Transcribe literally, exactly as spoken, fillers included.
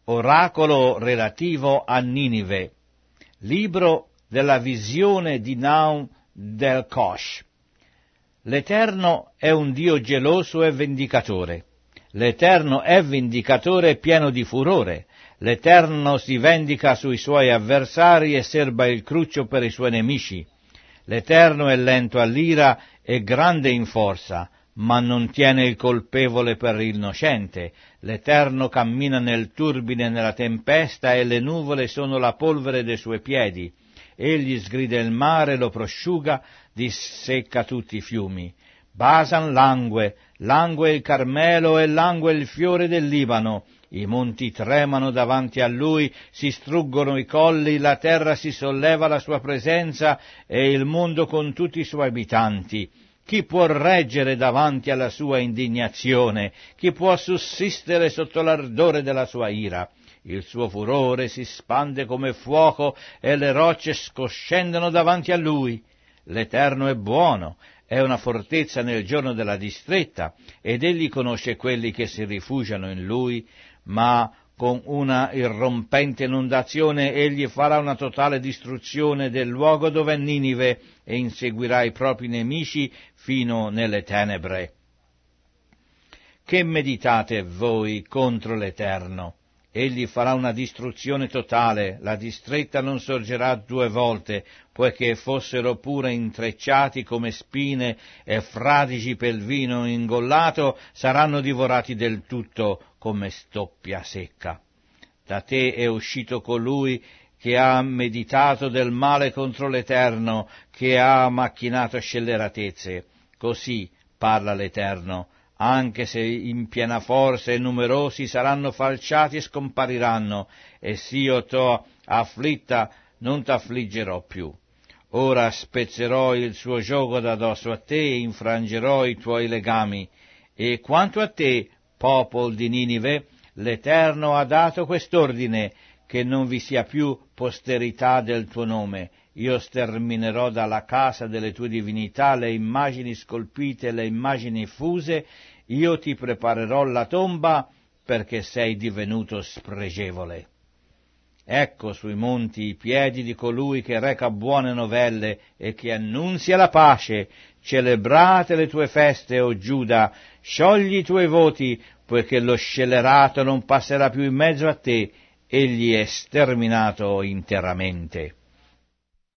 Oracolo relativo a Ninive. Libro della visione di Naum del Kosh. L'Eterno è un Dio geloso e vendicatore. L'Eterno è vendicatore e pieno di furore. L'Eterno si vendica sui suoi avversari e serba il cruccio per i suoi nemici. L'Eterno è lento all'ira e grande in forza, ma non tiene il colpevole per innocente. L'Eterno cammina nel turbine e nella tempesta, e le nuvole sono la polvere dei suoi piedi. Egli sgrida il mare, lo prosciuga, dissecca tutti i fiumi. Basan langue, langue il Carmelo e langue il fiore del Libano. I monti tremano davanti a lui, si struggono i colli, la terra si solleva alla sua presenza e il mondo con tutti i suoi abitanti. Chi può reggere davanti alla sua indignazione? Chi può sussistere sotto l'ardore della sua ira? Il suo furore si spande come fuoco e le rocce scoscendono davanti a lui. L'Eterno è buono, è una fortezza nel giorno della distretta, ed egli conosce quelli che si rifugiano in lui, ma con una irrompente inondazione egli farà una totale distruzione del luogo dove è Ninive e inseguirà i propri nemici fino nelle tenebre. Che meditate voi contro l'Eterno? Egli farà una distruzione totale, la distretta non sorgerà due volte, poiché fossero pure intrecciati come spine e fradici pel vino ingollato, saranno divorati del tutto come stoppia secca. Da te è uscito colui che ha meditato del male contro l'Eterno, che ha macchinato scelleratezze. Così parla l'Eterno. Anche se in piena forza e numerosi saranno falciati e scompariranno, e s'io t'ho afflitta non t'affliggerò più. Ora spezzerò il suo giogo da dosso a te e infrangerò i tuoi legami. E quanto a te, popolo di Ninive, l'Eterno ha dato quest'ordine, che non vi sia più posterità del tuo nome. Io sterminerò dalla casa delle tue divinità le immagini scolpite e le immagini fuse, io ti preparerò la tomba perché sei divenuto spregevole. Ecco sui monti i piedi di colui che reca buone novelle e che annunzia la pace. Celebrate le tue feste, o Giuda, sciogli i tuoi voti, poiché lo scellerato non passerà più in mezzo a te, egli è sterminato interamente.